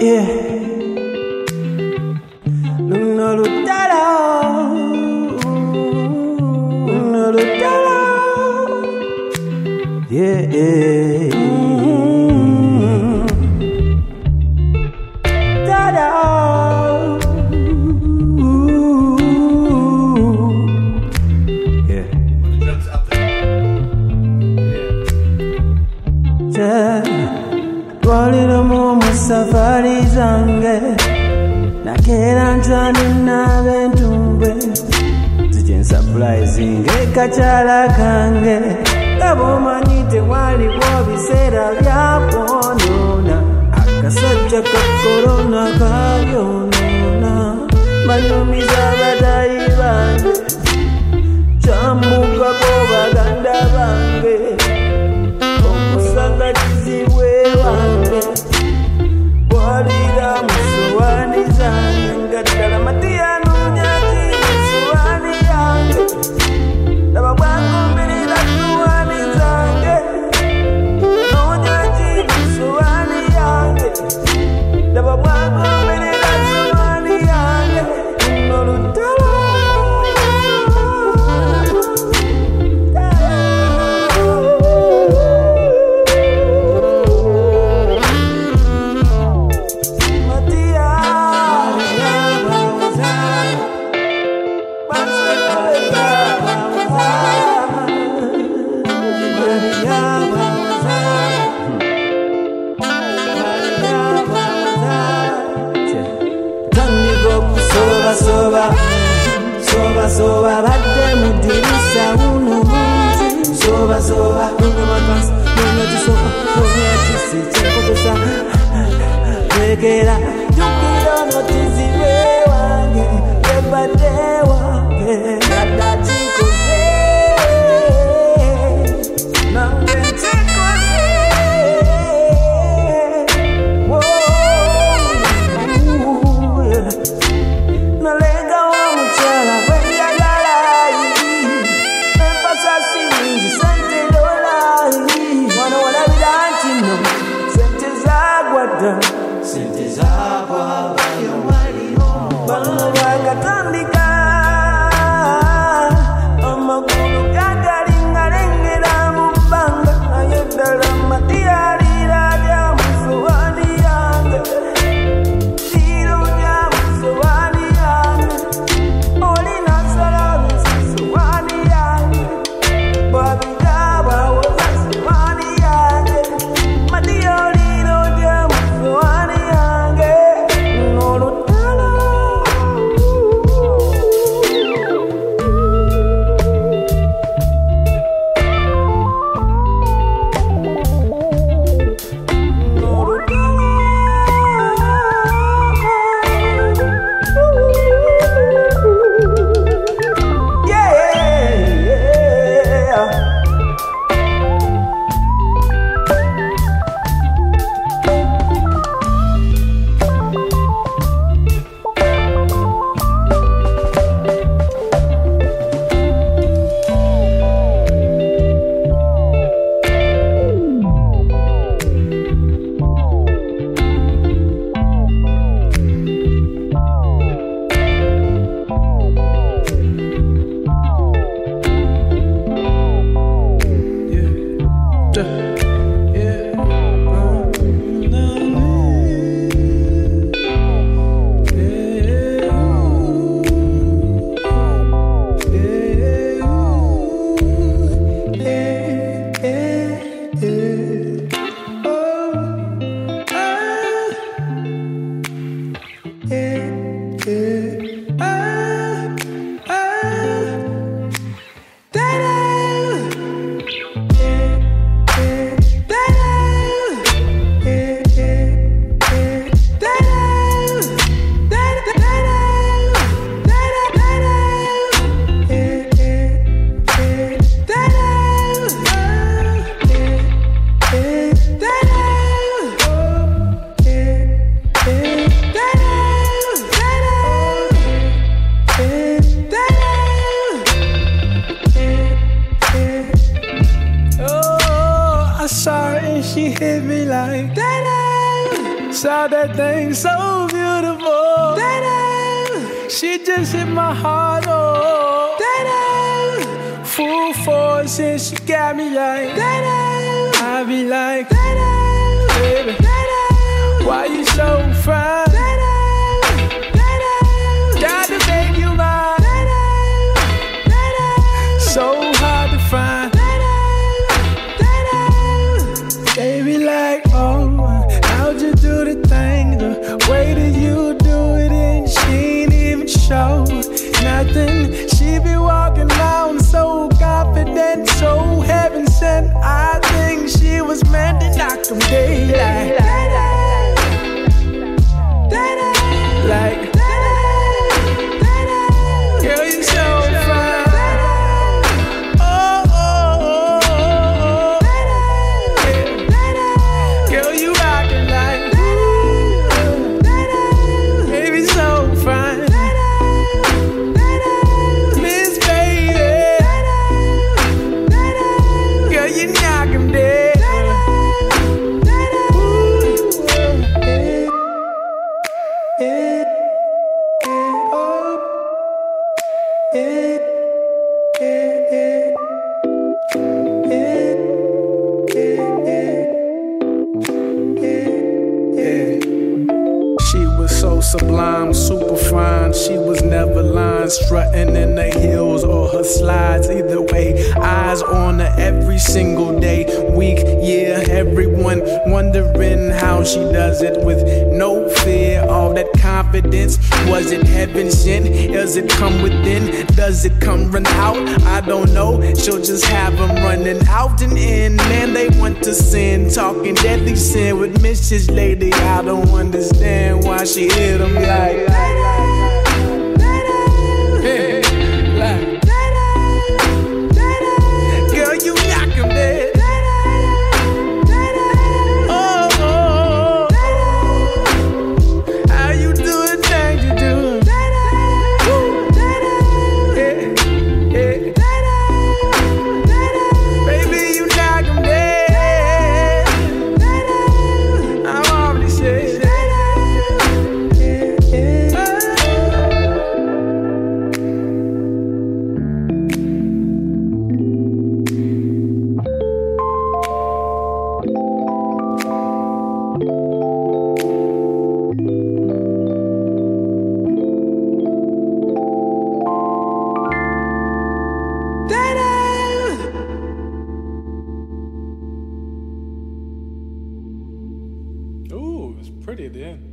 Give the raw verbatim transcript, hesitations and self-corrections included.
Yeah. No lutalo. No lutalo. Yeah, yeah. Mm-hmm. Da-da. Yeah. Yeah. Walira mu safari zange nakera ntani n'abentumbe zijin surprising ekachala kange kabomanyi tewaliwo biseera byaponona akasajja ka korona kabyonona banyumiza abadayi bange kyambukako baganda bange okusanga kizibwe wange walira musuwani zange ngaddala matiyano nyaki musuwani yange laba bwangombirira suwani zange nonyaki musuwani yange laba bwangombirira suwani yange nolutalo Soba, soba, soba, badde mudirisa uno munsi. Soba, soba, uno makas, uno tisoba, uno tisi, chekotosa. Tegera, yukiro no tiziwe wange, yebade wange, nada chikoze, nange chikoze. Nalega wa mchala kwenye galai Mpasa siningi sente dolari Wana wana bidanti no Sente zagwada Sente zagwada Bano wakatandika Amagulu gagaringa rengera mubanga Ayedala matiyari raja musuwani yange Tiro ya musuwani Saw that thing so beautiful. Da-da. She just hit my heart, oh. Da-da. Full force and she got me like, da-da. I be like, da-da. Baby, da-da. Why you so fine? Da-da. Da-da. Got to make you mine. Da-da. Da-da. So hard to find. Baby, like, oh, how'd you do the thing? The way that you do it, and she ain't even show nothing. She be walking around so confident, so heaven sent. I think she was meant to knock them daylight. Like, girl, you so fine. Sublime, super fine. She was never lying, strutting in the heels or her slides. Either way, eyes on her every single day, week, year. Everyone wondering how she does it with no fear. All that confidence, was it heaven sent? Does it come within? Does it come run out? I don't know. She'll just have them running out and in. Man, they want to sin, talking deadly sin with Missus Lady. I don't understand why she hit them like, like, yeah, like, girl, you knock him dead. Oh, oh, oh. How you doing, things you do? Yeah, yeah. Baby, you knock him dead. I'm already saying. Ooh, it was pretty at the end.